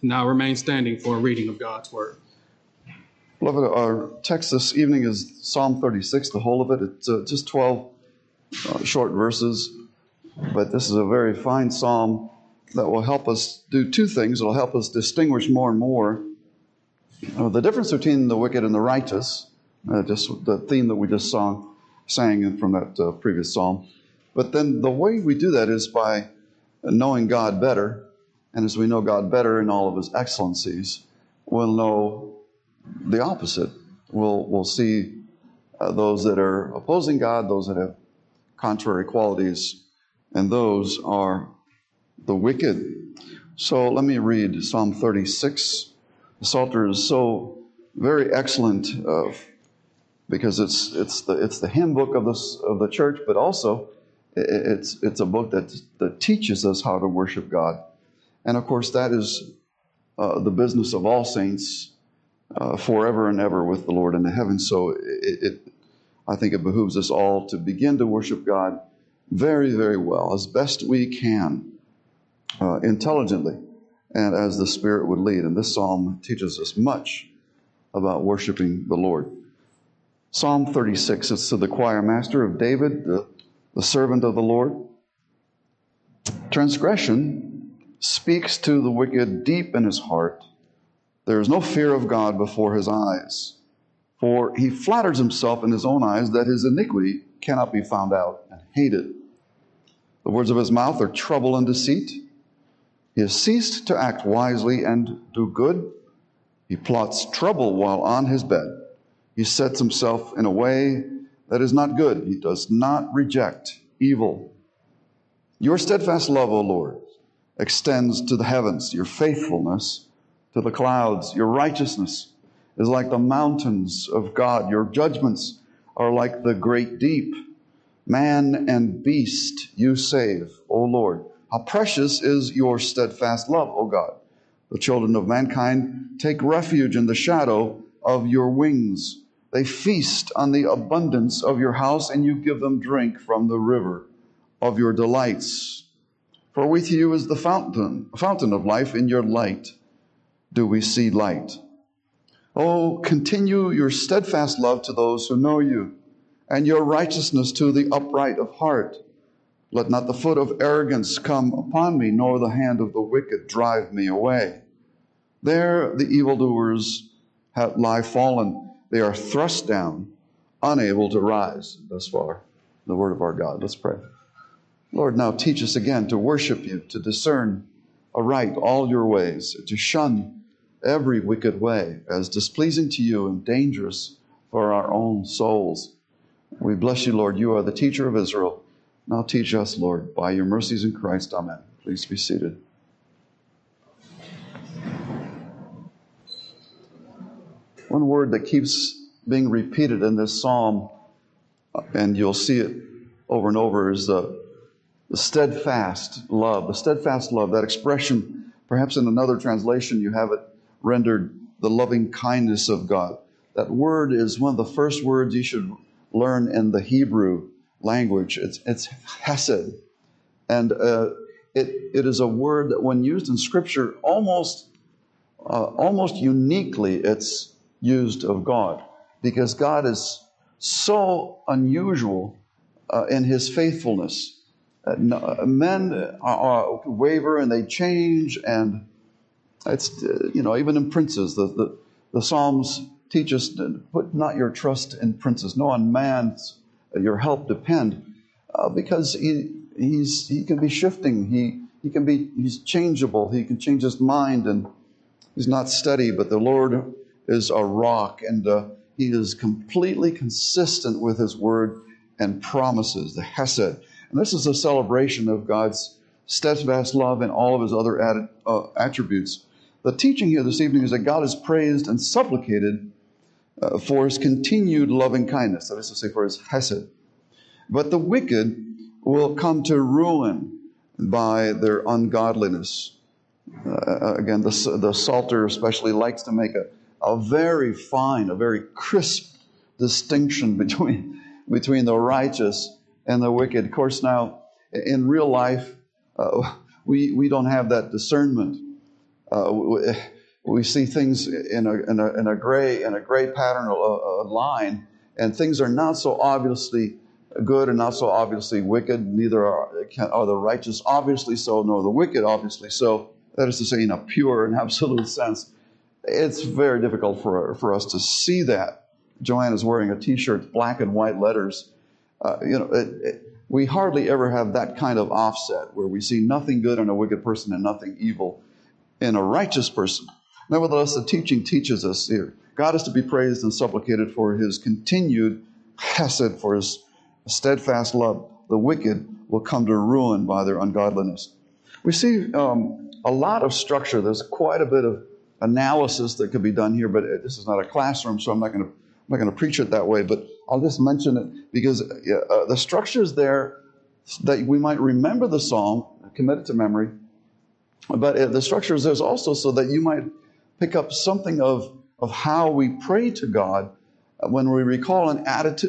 Now remain standing for a reading of God's Word. Beloved, our text this evening is Psalm 36, the whole of it. It's just 12 short verses, but this is a very fine psalm that will help us do two things. It will help us distinguish more and more the difference between the wicked and the righteous, just the theme that we just sang from that previous psalm. But then the way we do that is by knowing God better, and as we know God better in all of His excellencies, we'll know the opposite. We'll see those that are opposing God, those that have contrary qualities, and those are the wicked. So let me read Psalm 36. The Psalter is so very excellent because it's the hymn book of the church, but also it's a book that teaches us how to worship God. And of course, that is the business of all saints forever and ever with the Lord in the heavens. So I think it behooves us all to begin to worship God very, very well, as best we can, intelligently, and as the Spirit would lead. And this psalm teaches us much about worshiping the Lord. Psalm 36, it's to the choir master of David, the servant of the Lord. Transgression speaks to the wicked deep in his heart. There is no fear of God before his eyes, for he flatters himself in his own eyes that his iniquity cannot be found out and hated. The words of his mouth are trouble and deceit. He has ceased to act wisely and do good. He plots trouble while on his bed. He sets himself in a way that is not good. He does not reject evil. Your steadfast love, O Lord, extends to the heavens, your faithfulness to the clouds. Your righteousness is like the mountains of God. Your judgments are like the great deep. Man and beast you save, O Lord. How precious is your steadfast love, O God. The children of mankind take refuge in the shadow of your wings. They feast on the abundance of your house, and you give them drink from the river of your delights. For with you is the fountain of life. In your light do we see light. Oh, continue your steadfast love to those who know you, and your righteousness to the upright of heart. Let not the foot of arrogance come upon me, nor the hand of the wicked drive me away. There the evildoers lie fallen. They are thrust down, unable to rise. Thus far, the word of our God. Let's pray. Lord, now teach us again to worship you, to discern aright all your ways, to shun every wicked way as displeasing to you and dangerous for our own souls. We bless you, Lord. You are the teacher of Israel. Now teach us, Lord, by your mercies in Christ. Amen. Please be seated. One word that keeps being repeated in this psalm, and you'll see it over and over, is the steadfast love. The steadfast love, that expression, perhaps in another translation you have it rendered the loving kindness of God. That word is one of the first words you should learn in the Hebrew language. It's hesed. And it is a word that when used in Scripture, almost uniquely it's used of God, because God is so unusual in His faithfulness. Men waver and they change, and it's even in princes, the Psalms teach us to put not your trust in princes, no on man's your help depend, because he can be shifting, he's changeable, he can change his mind, and he's not steady. But the Lord is a rock, and He is completely consistent with His word and promises, the Hesed. And this is a celebration of God's steadfast love and all of His other attributes. The teaching here this evening is that God is praised and supplicated for His continued loving kindness, that is to say, for His Hesed. But the wicked will come to ruin by their ungodliness. Again, the Psalter especially likes to make a very fine, a very crisp distinction between the righteous and the wicked. Of course, now, in real life, we don't have that discernment. We see things in a gray pattern, a line, and things are not so obviously good and not so obviously wicked. Neither are the righteous obviously so, nor the wicked obviously so. That is to say, in a pure and absolute sense. It's very difficult for us to see that. Joanne is wearing a T-shirt, black and white letters. We hardly ever have that kind of offset where we see nothing good in a wicked person and nothing evil in a righteous person. Nevertheless, the teaching teaches us here. God is to be praised and supplicated for his continued chesed, for his steadfast love. The wicked will come to ruin by their ungodliness. We see a lot of structure. There's quite a bit of analysis that could be done here, but this is not a classroom, so I'm not going to preach it that way. But I'll just mention it because the structure is there that we might remember the psalm, commit it to memory. But the structure is there also so that you might pick up something of how we pray to God when we recall an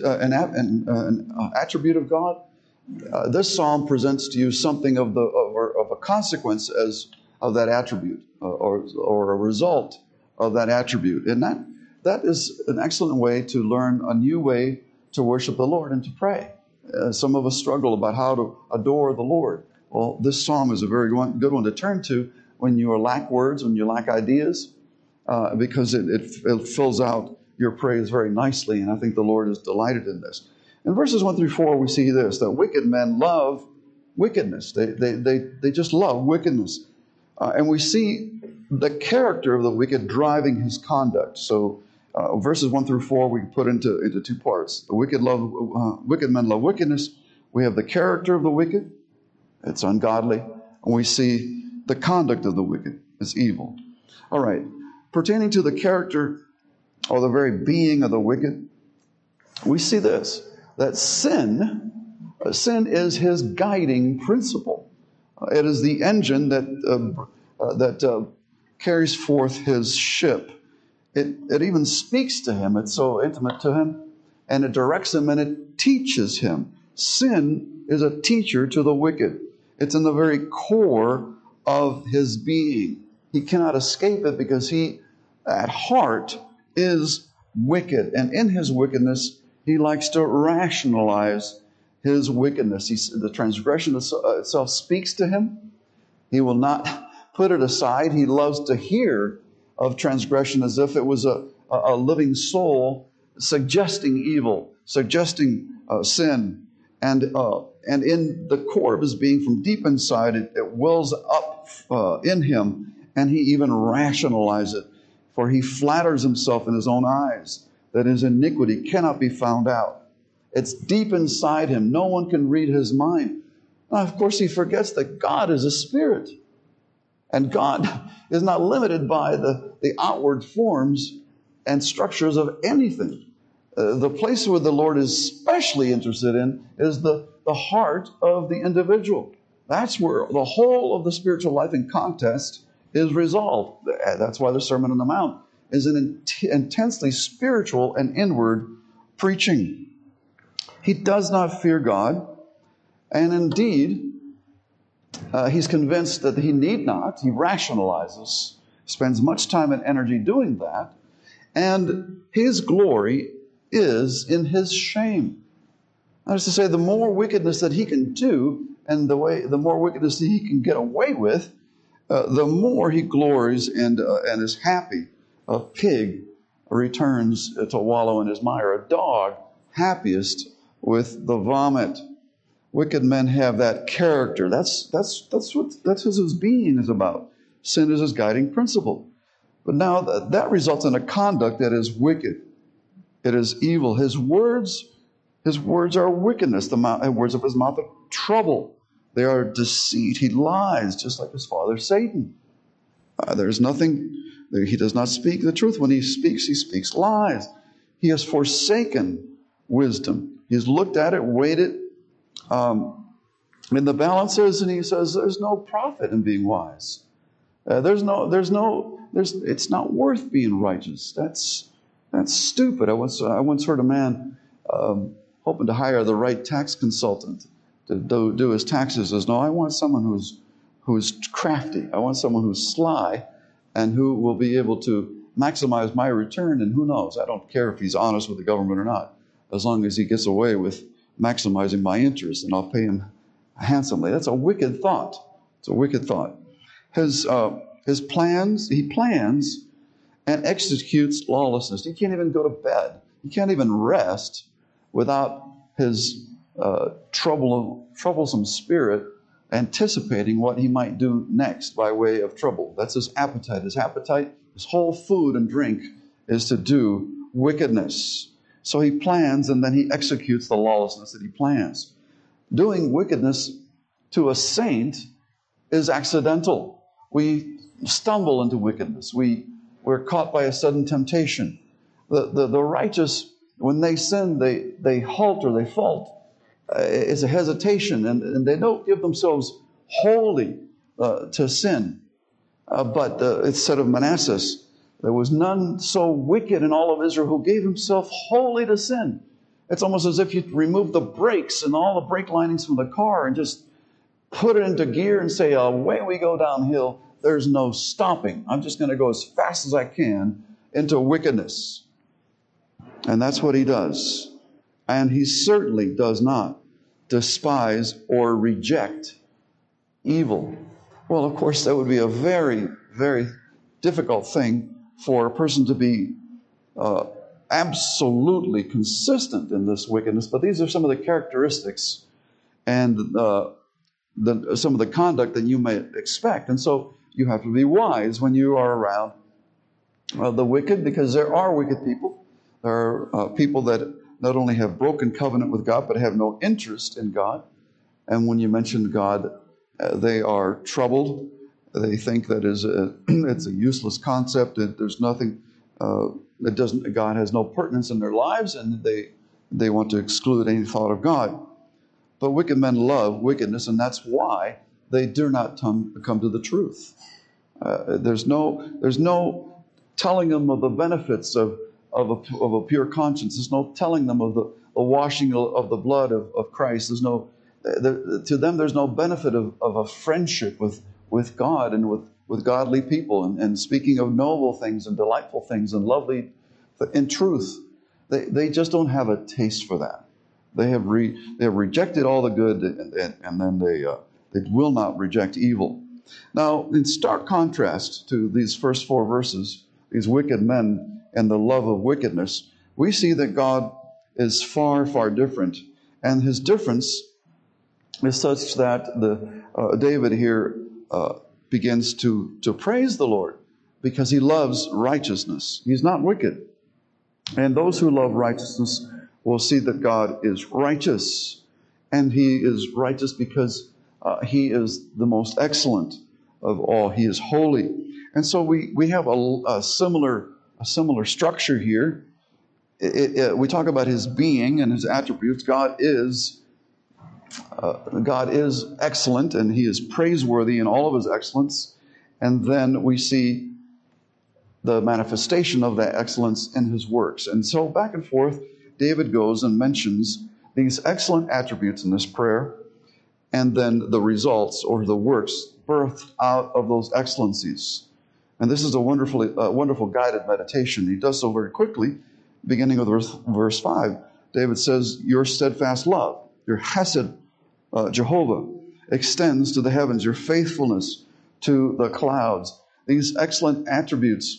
attribute of God. This psalm presents to you something of a consequence of that attribute or a result of that attribute. And that is an excellent way to learn a new way to worship the Lord and to pray. Some of us struggle about how to adore the Lord. Well, this psalm is a very good one to turn to when you lack words, when you lack ideas, because it fills out your praise very nicely, and I think the Lord is delighted in this. In verses 1 through 4, we see this, that wicked men love wickedness. They just love wickedness. And we see the character of the wicked driving his conduct. So verses 1 through 4 we can put into two parts. The wicked men love wickedness. We have the character of the wicked. It's ungodly. And we see the conduct of the wicked. It's evil. All right. Pertaining to the character or the very being of the wicked, we see this, that sin is his guiding principle. It is the engine that carries forth his ship. It even speaks to him. It's so intimate to him, and it directs him and it teaches him. Sin is a teacher to the wicked. It's in the very core of his being. He cannot escape it because he, at heart, is wicked. And in his wickedness, he likes to rationalize his wickedness. The transgression itself speaks to him. He will not put it aside. He loves to hear of transgression as if it was a living soul suggesting evil, suggesting sin. And in the core of his being, from deep inside, it wells up in him, and he even rationalizes it. For he flatters himself in his own eyes that his iniquity cannot be found out. It's deep inside him. No one can read his mind. Now, of course, he forgets that God is a spirit. And God is not limited by the outward forms and structures of anything. The place where the Lord is especially interested in is the heart of the individual. That's where the whole of the spiritual life in contest is resolved. That's why the Sermon on the Mount is an intensely spiritual and inward preaching. He does not fear God, and indeed, he's convinced that he need not. He rationalizes, spends much time and energy doing that, and his glory is in his shame. That is to say, the more wickedness that he can do, and the more wickedness that he can get away with, the more he glories and is happy. A pig returns to wallow in his mire. A dog happiest with the vomit. Wicked men have that character. That's what his being is about. Sin is his guiding principle. But now that results in a conduct that is wicked. It is evil. His words are wickedness. The words of his mouth are trouble. They are deceit. He lies, just like his father Satan. There's nothing. He does not speak the truth. When he speaks lies. He has forsaken wisdom. He's looked at it, weighed it in the balances, and he says, "There's no profit in being wise. It's not worth being righteous. That's stupid." I once heard a man hoping to hire the right tax consultant to do his taxes. Says, "No, I want someone who's crafty. I want someone who's sly, and who will be able to maximize my return, and who knows? I don't care if he's honest with the government or not, as long as he gets away with maximizing my interest, and I'll pay him handsomely. That's a wicked thought. It's a wicked thought. His plans, he plans and executes lawlessness. He can't even go to bed. He can't even rest without his troublesome spirit anticipating what he might do next by way of trouble. That's his appetite. His appetite, his whole food and drink is to do wickedness. So he plans and then he executes the lawlessness that he plans. Doing wickedness to a saint is accidental. We stumble into wickedness. We're caught by a sudden temptation. The righteous, when they sin, they halt or they fault. It's a hesitation, and they don't give themselves wholly to sin. But it's said of Manasseh, there was none so wicked in all of Israel who gave himself wholly to sin. It's almost as if you remove the brakes and all the brake linings from the car and just put it into gear and say, away we go downhill. There's no stopping. I'm just going to go as fast as I can into wickedness. And that's what he does. And he certainly does not despise or reject evil. Well, of course, that would be a very, very difficult thing for a person to be absolutely consistent in this wickedness. But these are some of the characteristics and some of the conduct that you may expect. And so you have to be wise when you are around the wicked, because there are wicked people. There are people that not only have broken covenant with God, but have no interest in God. And when you mention God, they are troubled. They think that it's a useless concept. That there's nothing God has no pertinence in their lives, and they want to exclude any thought of God. But wicked men love wickedness, and that's why they do not come to the truth. There's no telling them of the benefits of a pure conscience. There's no telling them of the washing of the blood of Christ. To them, there's no benefit of a friendship with God and with godly people, and speaking of noble things and delightful things and lovely, in truth, they just don't have a taste for that. They have rejected all the good, and then they will not reject evil. Now, in stark contrast to these first 4 verses, these wicked men and the love of wickedness, we see that God is far, far different. And his difference is such that David here begins to praise the Lord because he loves righteousness. He's not wicked. And those who love righteousness will see that God is righteous. And he is righteous because he is the most excellent of all. He is holy. And so we have a similar structure here. We talk about his being and his attributes. God is excellent, and he is praiseworthy in all of his excellence. And then we see the manifestation of that excellence in his works. And so back and forth, David goes and mentions these excellent attributes in this prayer, and then the results or the works birthed out of those excellencies. And this is a wonderful guided meditation. He does so very quickly, beginning with verse 5. David says, your steadfast love, your hesed, Jehovah, extends to the heavens, your faithfulness to the clouds. These excellent attributes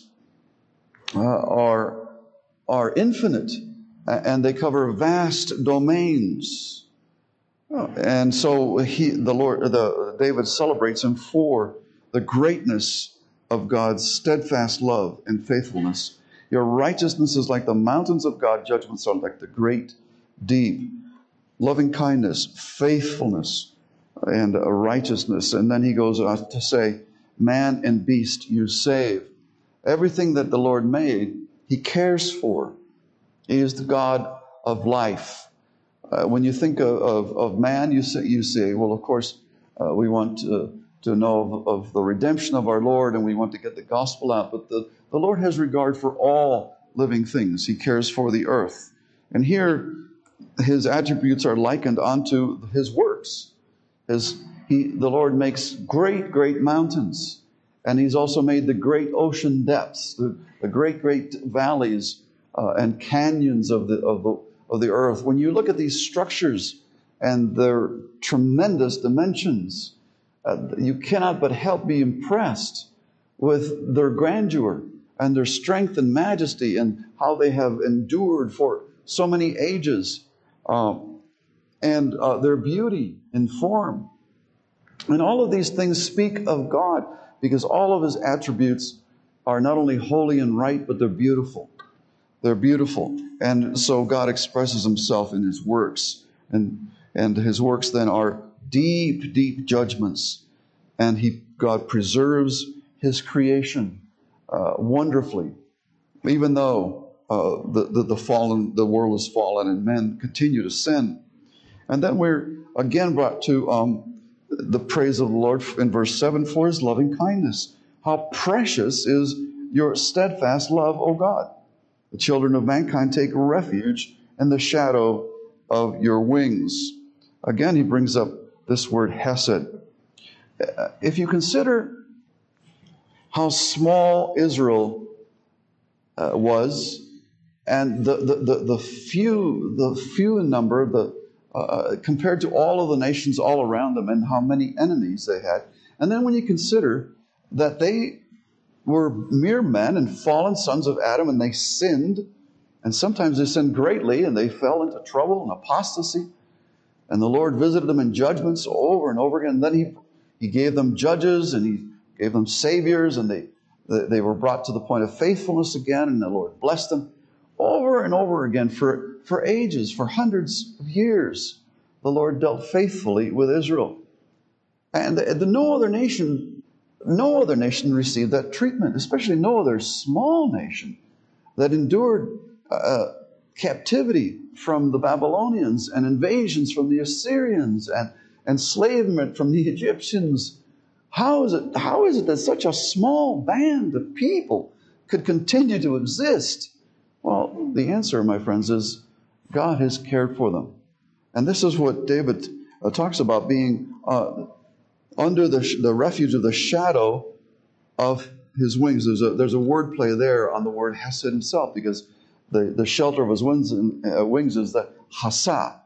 are infinite, and they cover vast domains. And so David celebrates him for the greatness of God's steadfast love and faithfulness. Your righteousness is like the mountains of God. Judgments are like the great deep. Loving kindness, faithfulness, and righteousness. And then he goes on to say, man and beast you save. Everything that the Lord made, he cares for. He is the God of life. When you think of man, you say, well, of course, we want to know of the redemption of our Lord, and we want to get the gospel out. But the Lord has regard for all living things. He cares for the earth. And here, his attributes are likened unto his works. The Lord makes great, great mountains, And He's also made the great ocean depths, the great valleys and canyons of the earth. When you look at these structures and their tremendous dimensions, you cannot but help be impressed with their grandeur and their strength and majesty and how they have endured for so many ages, and their beauty in form. And all of these things speak of God, because all of His attributes are not only holy and right, but they're beautiful. They're beautiful. And so God expresses Himself in His works. And His works then are deep, deep judgments. And God preserves His creation wonderfully, even though the world is fallen and men continue to sin. And then we're again brought to the praise of the Lord in verse 7 for His loving kindness. How precious is your steadfast love, O God. The children of mankind take refuge in the shadow of your wings. Again, he brings up this word hesed. If you consider how small Israel was, and the few in number, compared to all of the nations all around them, and how many enemies they had, and then when you consider that they were mere men and fallen sons of Adam, and they sinned, and sometimes they sinned greatly, and they fell into trouble and apostasy, and the Lord visited them in judgments over and over again. And then He gave them judges, and He gave them saviors, and they were brought to the point of faithfulness again, and the Lord blessed them over and over again for ages, for hundreds of years. The Lord dealt faithfully with Israel. And no other nation received that treatment, especially no other small nation that endured captivity from the Babylonians and invasions from the Assyrians and enslavement from the Egyptians. How is it that such a small band of people could continue to exist? Well, the answer, my friends, is God has cared for them. And this is what David talks about, being under the refuge of the shadow of His wings. There's a word play there on the word hesed himself, because the shelter of His wings is the hasa.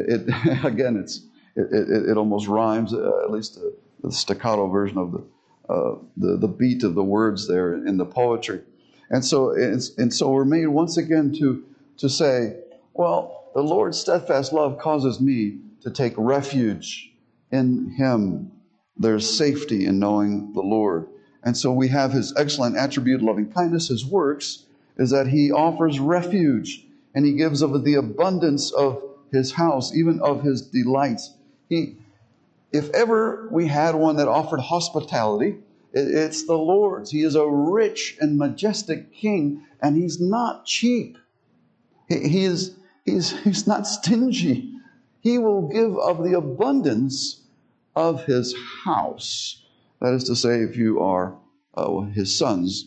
It almost rhymes, at least the staccato version of the beat of the words there in the poetry. And so we're made once again to say, well, the Lord's steadfast love causes me to take refuge in Him. There's safety in knowing the Lord. And so we have His excellent attribute, loving kindness. His works is that He offers refuge, and He gives of the abundance of His house, even of His delights. If ever we had one that offered hospitality, it's the Lord's. He is a rich and majestic King, and He's not cheap. He's not stingy. He will give of the abundance of His house. That is to say, if you are His sons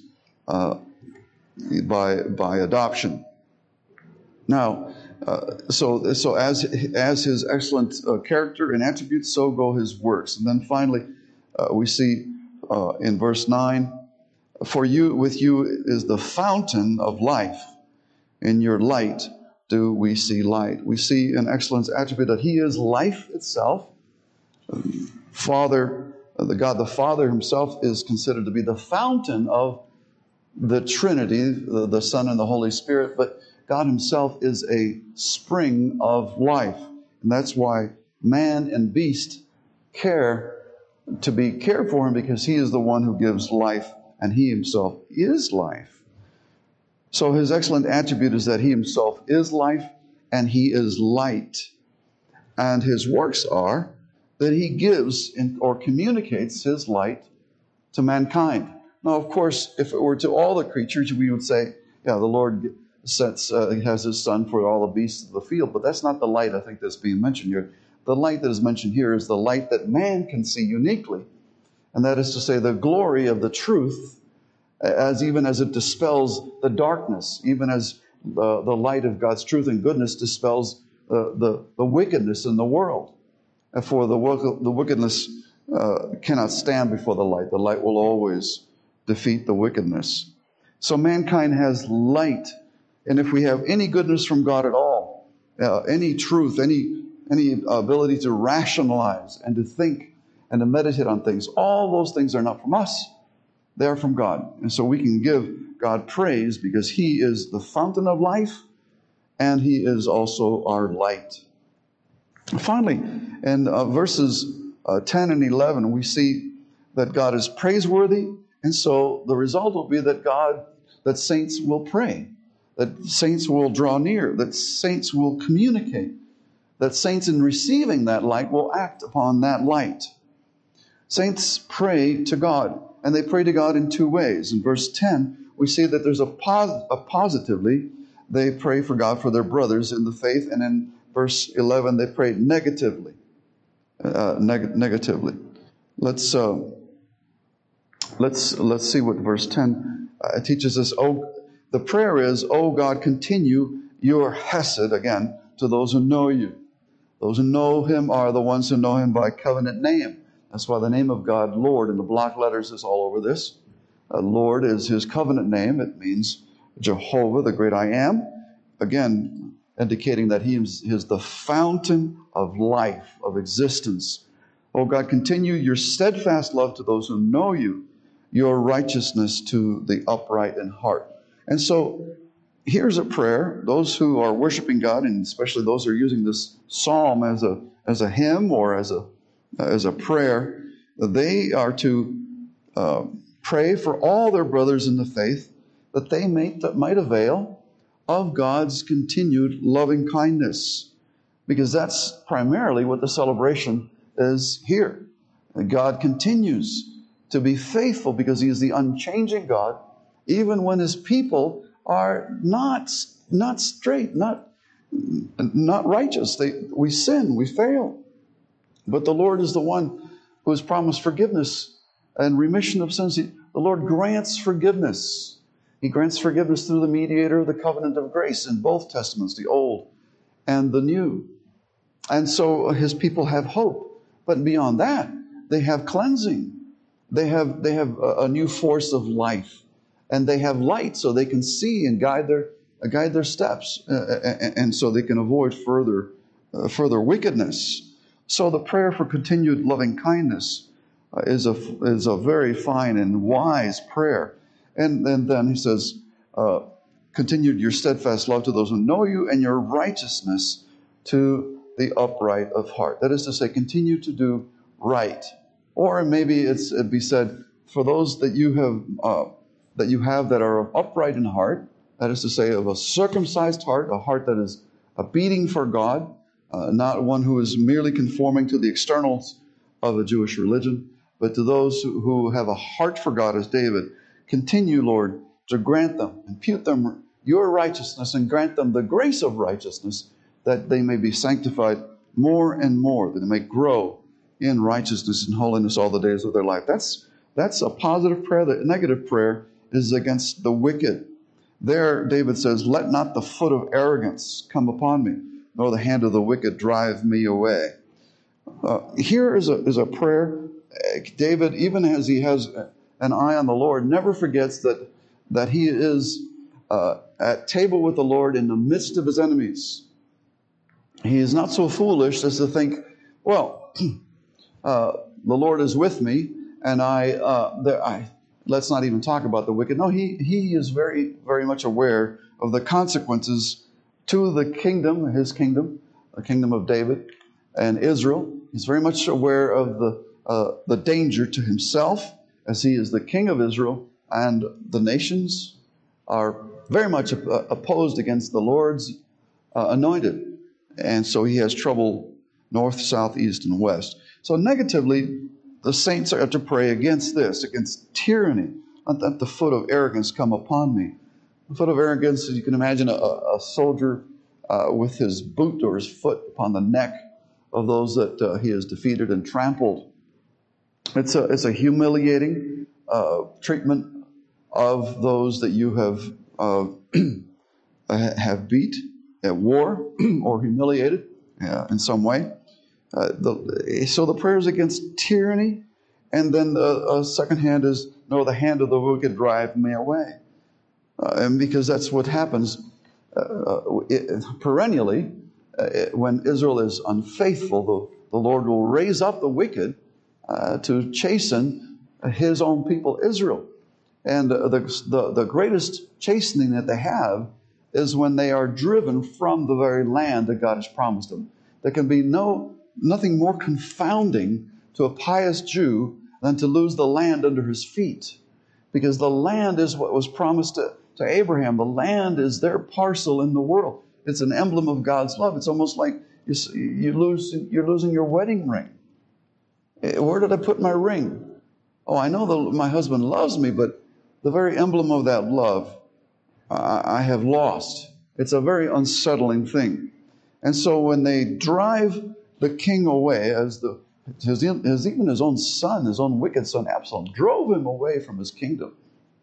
by adoption. Now, so as His excellent character and attributes, so go His works. And then finally, we see in verse 9, with you is the fountain of life. In your light do we see light. We see an excellent attribute that He is life itself. God the Father Himself is considered to be the fountain of the Trinity, the Son and the Holy Spirit, but God Himself is a spring of life. And that's why man and beast care to be cared for Him, because He is the one who gives life, and He Himself is life. So His excellent attribute is that He Himself is life, and He is light. And His works are that He gives or communicates His light to mankind. Now, of course, if it were to all the creatures, we would say, yeah, the Lord has His Son for all the beasts of the field. But that's not the light, I think, that's being mentioned here. The light that is mentioned here is the light that man can see uniquely. And that is to say, the glory of the truth, even as it dispels the darkness, even as the light of God's truth and goodness dispels the wickedness in the world. For the wickedness cannot stand before the light. The light will always defeat the wickedness. So mankind has light. And if we have any goodness from God at all, any truth, any ability to rationalize and to think and to meditate on things, all those things are not from us. They are from God. And so we can give God praise because He is the fountain of life and He is also our light. Finally, in verses 10 and 11, we see that God is praiseworthy. And so the result will be that saints will pray, that saints will draw near, that saints will communicate, that saints in receiving that light will act upon that light. Saints pray to God, and they pray to God in two ways. In verse 10, we see that there's a positively, they pray for God for their brothers in the faith, and in verse 11, they pray negatively. Negatively. Let's see what verse 10 teaches us. The prayer is, "O God, continue your hesed," again, to those who know you. Those who know Him are the ones who know Him by covenant name. That's why the name of God, Lord, in the block letters is all over this. Lord is His covenant name. It means Jehovah, the great I am. Again, indicating that He is the fountain of life, of existence. Oh God, continue your steadfast love to those who know you, your righteousness to the upright in heart. And so here's a prayer. Those who are worshiping God, and especially those who are using this psalm as a hymn or as a prayer, they are to pray for all their brothers in the faith that they might avail of God's continued loving kindness. Because that's primarily what the celebration is here. God continues to be faithful because He is the unchanging God, even when His people are not straight, not righteous. We sin, we fail. But the Lord is the one who has promised forgiveness and remission of sins. The Lord grants forgiveness. He grants forgiveness through the mediator of the covenant of grace in both testaments, the Old and the New. And so His people have hope. But beyond that, they have cleansing. They have a new force of life. And they have light so they can see and guide their steps. And so they can avoid further wickedness. So the prayer for continued loving kindness is a very fine and wise prayer. And then he says, continued your steadfast love to those who know you and your righteousness to the upright of heart. That is to say, continue to do right. Or maybe it'd be said, for those that you have that are upright in heart, that is to say, of a circumcised heart, a heart that is a beating for God, not one who is merely conforming to the externals of a Jewish religion, but to those who have a heart for God as David. Continue, Lord, to grant them, impute them your righteousness and grant them the grace of righteousness that they may be sanctified more and more, that they may grow in righteousness and holiness all the days of their life. That's a positive prayer. The negative prayer is against the wicked. There, David says, let not the foot of arrogance come upon me, nor the hand of the wicked drive me away. Here is a prayer. David, even as he has an eye on the Lord, never forgets that he is at table with the Lord in the midst of his enemies. He is not so foolish as to think, well, the Lord is with me, and let's not even talk about the wicked. No, he is very, very much aware of the consequences to the kingdom, his kingdom, the kingdom of David and Israel. He's very much aware of the danger to himself, as he is the king of Israel, and the nations are very much opposed against the Lord's anointed. And so he has trouble north, south, east, and west. So negatively, the saints are to pray against this, against tyranny. Let the foot of arrogance come upon me. The foot of arrogance, as you can imagine, a soldier with his boot or his foot upon the neck of those that he has defeated and trampled. It's a humiliating treatment of those that you have beat at war or humiliated in some way. So the prayer is against tyranny, and then the second hand is, no, the hand of the wicked drive me away. And because that's what happens perennially. When Israel is unfaithful, the Lord will raise up the wicked to chasten his own people, Israel. And the greatest chastening that they have is when they are driven from the very land that God has promised them. There can be nothing more confounding to a pious Jew than to lose the land under his feet. Because the land is what was promised to Abraham. The land is their parcel in the world. It's an emblem of God's love. It's almost like you're losing your wedding ring. Where did I put my ring? Oh, I know my husband loves me, but the very emblem of that love, I have lost. It's a very unsettling thing. And so when they drive the king away, as even his own son, his own wicked son Absalom, drove him away from his kingdom,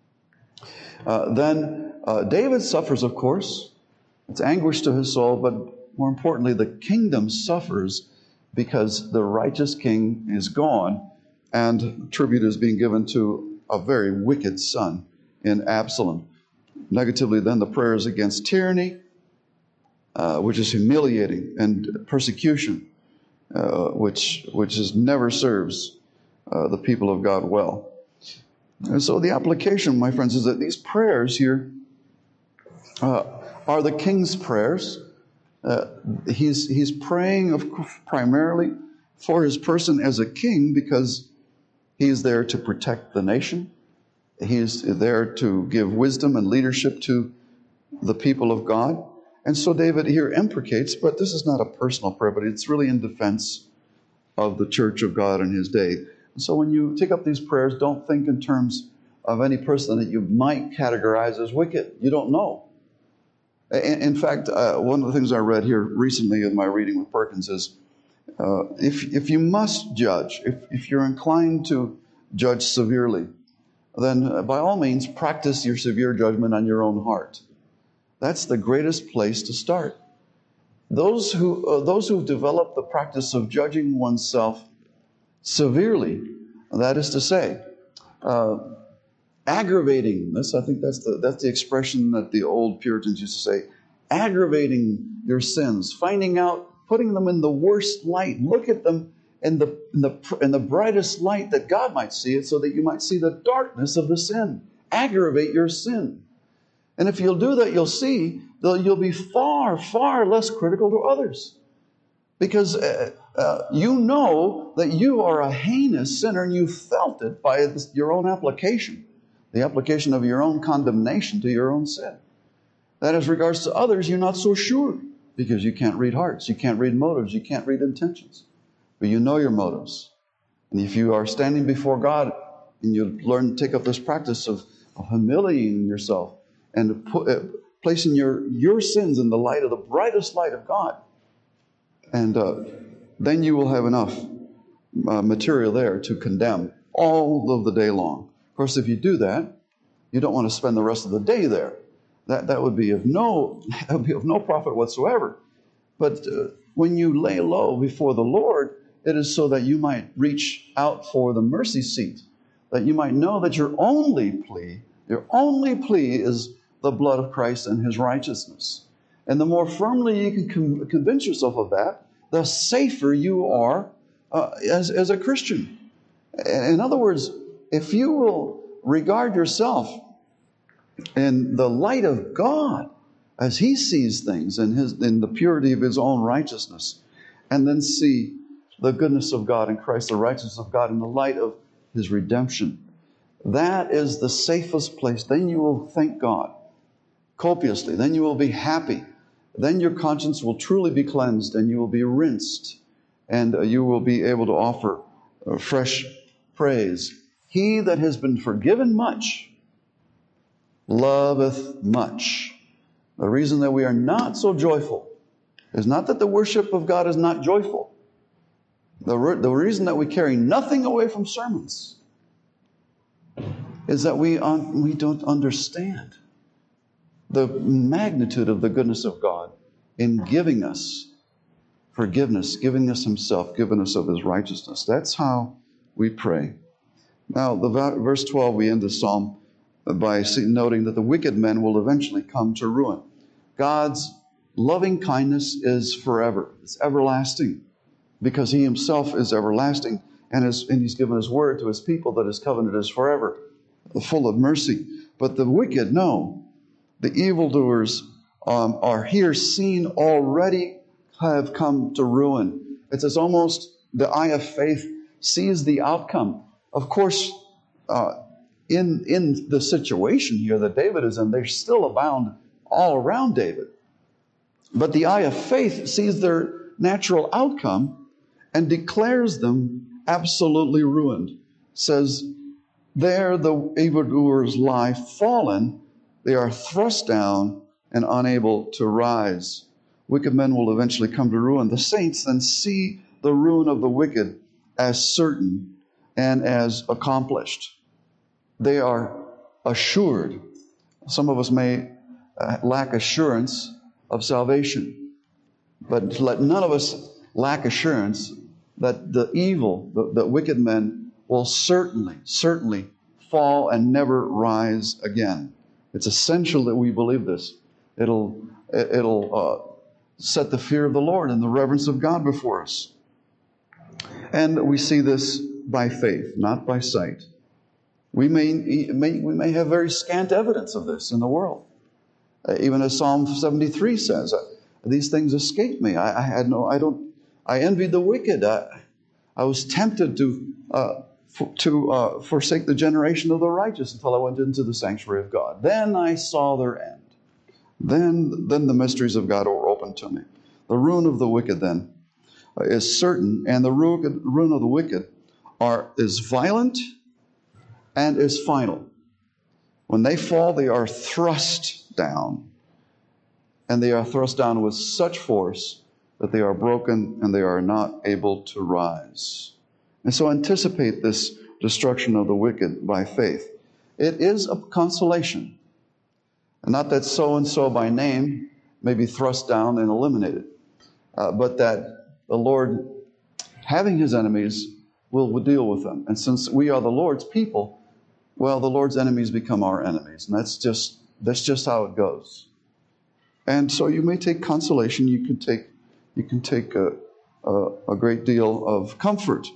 then David suffers, of course. It's anguish to his soul, but more importantly, the kingdom suffers because the righteous king is gone and tribute is being given to a very wicked son in Absalom. Negatively, then, the prayer is against tyranny, which is humiliating, and persecution, which never serves the people of God well. And so the application, my friends, is that these prayers here are the king's prayers. He's praying primarily for his person as a king because he's there to protect the nation. He's there to give wisdom and leadership to the people of God. And so David here imprecates, but this is not a personal prayer, but it's really in defense of the church of God in his day. And so when you take up these prayers, don't think in terms of any person that you might categorize as wicked. You don't know. In fact, one of the things I read here recently in my reading with Perkins is, if you must judge, if you're inclined to judge severely, then by all means practice your severe judgment on your own heart. That's the greatest place to start. Those who've developed the practice of judging oneself severely, that is to say, aggravating this, I think that's the expression that the old Puritans used to say, aggravating your sins, finding out, putting them in the worst light, look at them in the brightest light that God might see it, so that you might see the darkness of the sin. Aggravate your sin. And if you'll do that, you'll see that you'll be far, far less critical to others. Because you know that you are a heinous sinner, and you felt it by your own application, the application of your own condemnation to your own sin. That as regards to others, you're not so sure, because you can't read hearts, you can't read motives, you can't read intentions. But you know your motives. And if you are standing before God and you learn to take up this practice of humiliating yourself and placing your sins in the light of the brightest light of God, and then you will have enough material there to condemn all of the day long. Of course, if you do that, you don't want to spend the rest of the day there. That would be of no profit whatsoever. But when you lay low before the Lord, it is so that you might reach out for the mercy seat, that you might know that your only plea is the blood of Christ and his righteousness. And the more firmly you can convince yourself of that, the safer you are as a Christian. In other words, if you will regard yourself in the light of God as he sees things in the purity of his own righteousness, and then see the goodness of God in Christ, the righteousness of God in the light of his redemption, that is the safest place. Then you will thank God copiously. Then you will be happy. Then your conscience will truly be cleansed, and you will be rinsed, and you will be able to offer fresh praise. He that has been forgiven much loveth much. The reason that we are not so joyful is not that the worship of God is not joyful. The reason that we carry nothing away from sermons is that we don't understand the magnitude of the goodness of God in giving us forgiveness, giving us himself, giving us of his righteousness. That's how we pray. Now, verse 12, we end the psalm by noting that the wicked men will eventually come to ruin. God's loving kindness is forever. It's everlasting because he himself is everlasting, and he's given his word to his people that his covenant is forever, full of mercy. But the wicked, no. The evildoers are here seen already have come to ruin. It's almost the eye of faith sees the outcome. Of course, in the situation here that David is in, they still abound all around David. But the eye of faith sees their natural outcome and declares them absolutely ruined. Says, there the evildoers lie fallen, they are thrust down and unable to rise. Wicked men will eventually come to ruin. The saints then see the ruin of the wicked as certain and as accomplished. They are assured. Some of us may lack assurance of salvation, but let none of us lack assurance that the evil, the wicked men will certainly fall and never rise again. It's essential that we believe this. It'll set the fear of the Lord and the reverence of God before us. And we see this by faith, not by sight. We may have very scant evidence of this in the world. Even as Psalm 73 says, these things escaped me. I envied the wicked. I was tempted to forsake the generation of the righteous until I went into the sanctuary of God. Then I saw their end. Then the mysteries of God were opened to me. The ruin of the wicked then is certain, and the ruin of the wicked is violent and is final. When they fall, they are thrust down, and they are thrust down with such force that they are broken and they are not able to rise. And so anticipate this destruction of the wicked by faith. It is a consolation. And not that so-and-so by name may be thrust down and eliminated, but that the Lord, having his enemies, will deal with them. And since we are the Lord's people, well, the Lord's enemies become our enemies. And that's just how it goes. And so you may take consolation. You can take a great deal of comfort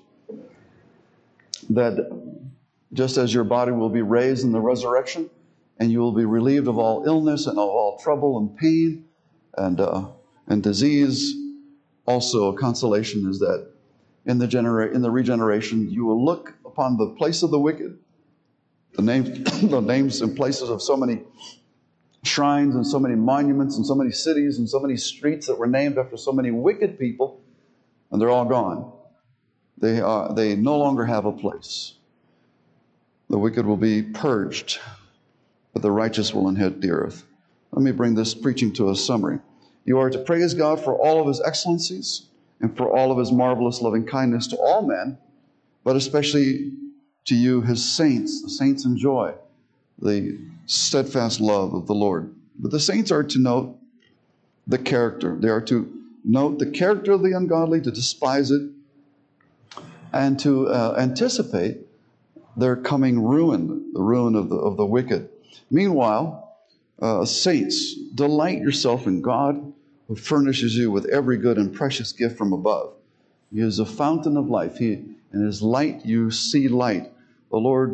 that just as your body will be raised in the resurrection, and you will be relieved of all illness and of all trouble and pain and disease, also a consolation is that in the regeneration you will look upon the place of the wicked, the names and places of so many shrines and so many monuments and so many cities and so many streets that were named after so many wicked people, and they're all gone. They no longer have a place. The wicked will be purged, but the righteous will inherit the earth. Let me bring this preaching to a summary. You are to praise God for all of his excellencies and for all of his marvelous loving kindness to all men, but especially to you, his saints. The saints enjoy the steadfast love of the Lord. But the saints are to note the character. They are to note the character of the ungodly, to despise it, and to anticipate their coming ruin, the ruin of the wicked. Meanwhile, saints, delight yourself in God, who furnishes you with every good and precious gift from above. He is a fountain of life. In his light you see light. The Lord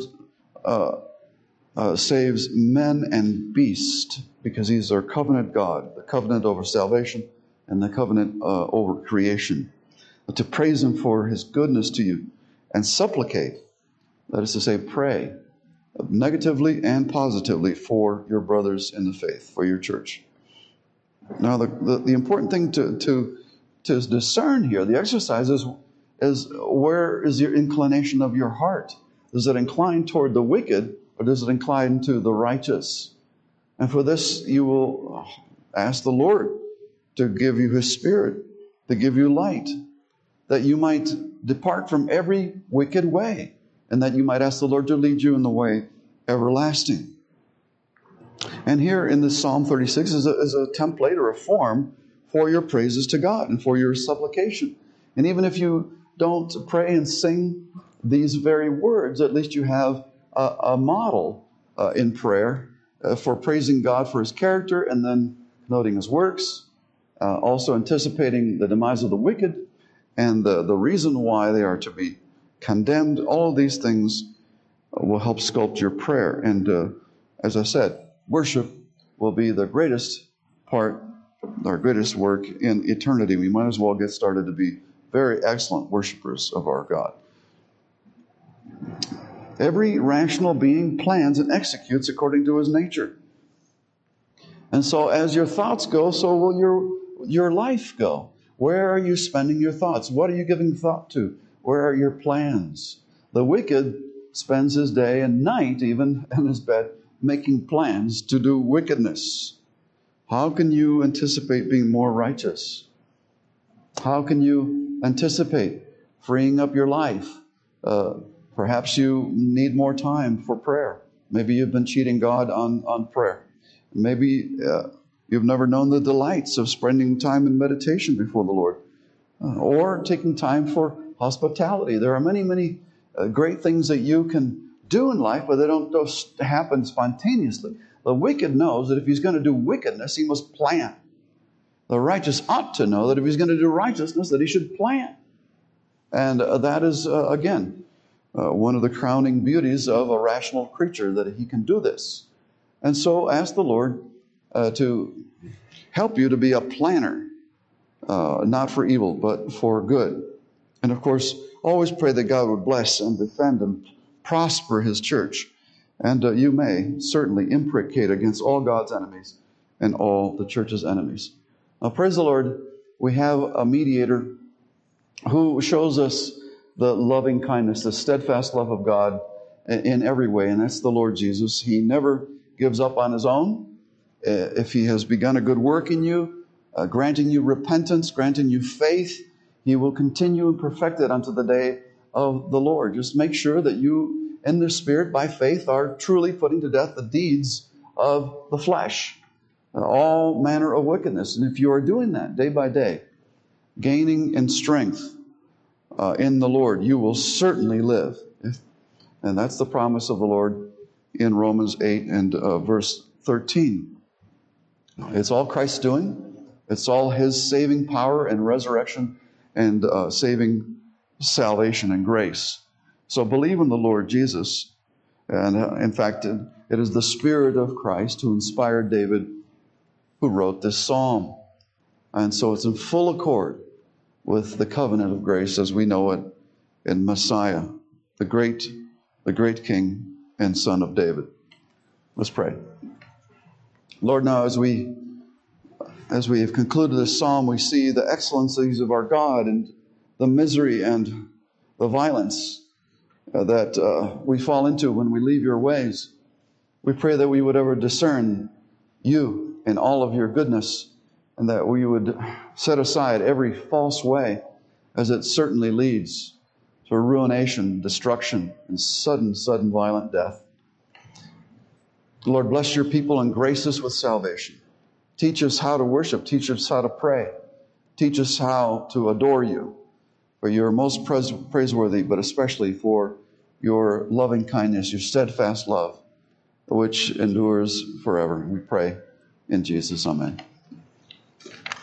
saves men and beasts because he's our covenant God, the covenant over salvation and the covenant over creation. To praise him for his goodness to you and supplicate, that is to say, pray, negatively and positively for your brothers in the faith, for your church. Now, the important thing to discern here, the exercise is where is your inclination of your heart? Does it incline toward the wicked, or does it incline to the righteous? And for this, you will ask the Lord to give you his Spirit, to give you light, that you might depart from every wicked way, and that you might ask the Lord to lead you in the way everlasting. And here in this Psalm 36 is a template or a form for your praises to God and for your supplication. And even if you don't pray and sing these very words, at least you have a model in prayer for praising God for His character and then noting His works, also anticipating the demise of the wicked and the reason why they are to be condemned. All of these things will help sculpt your prayer. And as I said, worship will be the greatest part, our greatest work in eternity. We might as well get started to be very excellent worshipers of our God. Every rational being plans and executes according to his nature. And so as your thoughts go, so will your life go. Where are you spending your thoughts? What are you giving thought to? Where are your plans? The wicked spends his day and night, even in his bed, making plans to do wickedness. How can you anticipate being more righteous? How can you anticipate freeing up your life? Perhaps you need more time for prayer. Maybe you've been cheating God on prayer. Maybe you've never known the delights of spending time in meditation before the Lord. Or taking time for hospitality. There are many, many great things that you can do in life, but they don't just happen spontaneously. The wicked knows that if he's going to do wickedness, he must plan. The righteous ought to know that if he's going to do righteousness, that he should plan. And that is, again, one of the crowning beauties of a rational creature, that he can do this. And so ask the Lord to help you to be a planner, not for evil, but for good. And of course, always pray that God would bless and defend and prosper His church. And you may certainly imprecate against all God's enemies and all the church's enemies. Now, praise the Lord, we have a mediator who shows us the loving kindness, the steadfast love of God in every way, and that's the Lord Jesus. He never gives up on His own. If He has begun a good work in you, granting you repentance, granting you faith, He will continue and perfect it unto the day of the Lord. Just make sure that you, in the Spirit, by faith, are truly putting to death the deeds of the flesh, all manner of wickedness. And if you are doing that day by day, gaining in strength in the Lord, you will certainly live. And that's the promise of the Lord in Romans 8 and verse 13. It's all Christ's doing. It's all His saving power and resurrection and saving salvation and grace. So believe in the Lord Jesus. And in fact, it is the Spirit of Christ who inspired David, who wrote this psalm. And so it's in full accord with the covenant of grace as we know it in Messiah, the great King and Son of David. Let's pray. Lord, now as we have concluded this psalm, we see the excellencies of our God and the misery and the violence that we fall into when we leave your ways. We pray that we would ever discern you in all of your goodness, and that we would set aside every false way, as it certainly leads to ruination, destruction, and sudden violent death. Lord, bless your people and grace us with salvation. Teach us how to worship. Teach us how to pray. Teach us how to adore you. For you are most praiseworthy, but especially for your loving kindness, your steadfast love, which endures forever. We pray in Jesus. Amen.